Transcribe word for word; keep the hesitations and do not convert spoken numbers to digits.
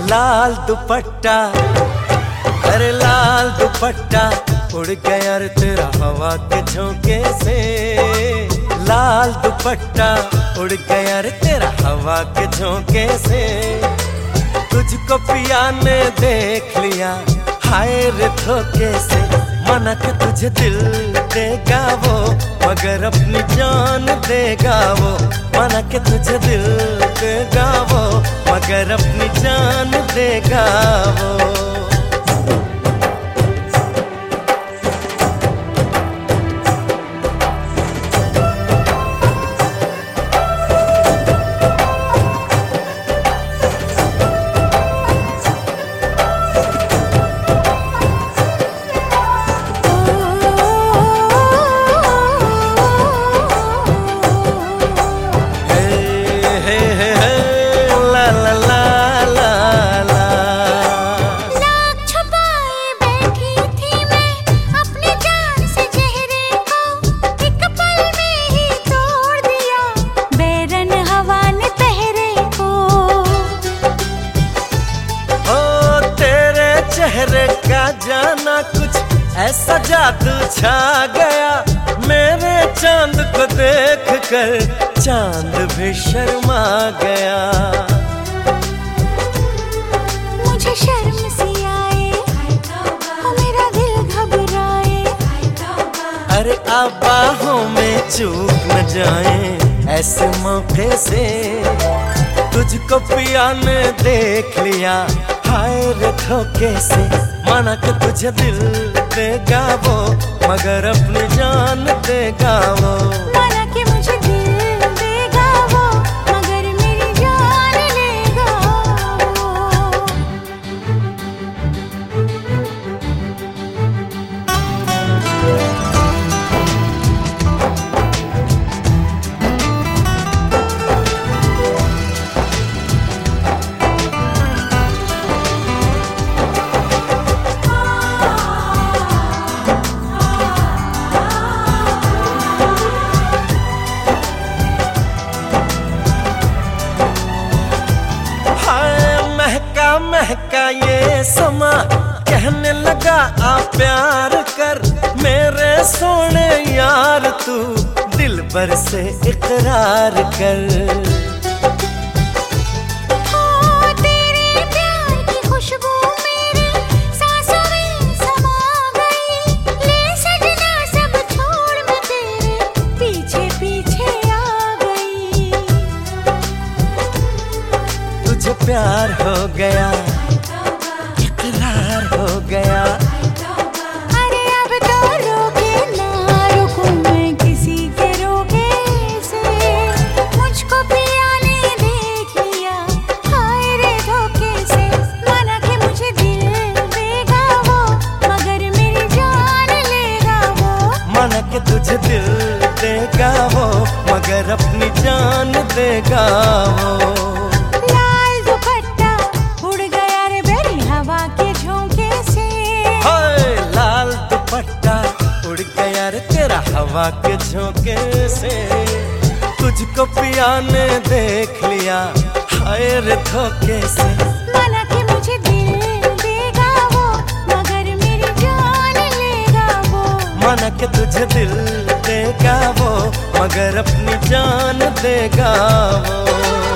लाल दुपट्टा, अरे लाल दुपट्टा उड़ गया रे तेरा हवा के झोंके से। लाल दुपट्टा उड़ गया रे तेरा हवा के झोंके से। तुझको पिया ने देख लिया हाय रे धोखे से। मना के तुझे दिल देगा वो मगर अपनी जान देगा वो। मना के तुझे दिल देगा वो मगर अपनी जान देगा वो। चेहरे का जाना कुछ ऐसा जादू छा गया। मेरे चांद को देख कर चांद भी शर्मा गया। मुझे शर्म सी आए और मेरा दिल घबराए। अरे आप बाहों में चूक न जाए ऐसे मौके से। तुझको पिया ने देख लिया हाय रे धोखे से। माना कि तुझे दिल देगा वो मगर अपनी जान देगा वो। माना कि मुझे दिल देगा वो मगर मेरी जान लेगा वो। महका ये समा कहने लगा आ प्यार कर। मेरे सोने यार तू दिल भर से इकरार कर। ओ तेरे प्यार की खुशबू मेरी सांसों में समा गई। ले सजना सब छोड़ मैं तेरे पीछे पीछे आ गई। तुझे प्यार हो गया इकरार हो गया। अरे अब तो रोके ना रुकूं मैं किसी के रोके से। मुझको पिया ने देख लिया हाय रे धोखे से। माना कि मुझे दिल देगा वो मगर मेरी जान लेगा वो। माना कि तुझे दिल देगा वो मगर अपनी जान देगा वो। उड़ गया रे तेरा हवा के झोंके से। तुझको पिया ने देख लिया हाय रे धोखे से। माना कि मुझे दिल देगा वो मगर मेरी जान लेगा वो। माना कि तुझे दिल देगा वो मगर अपनी जान देगा वो।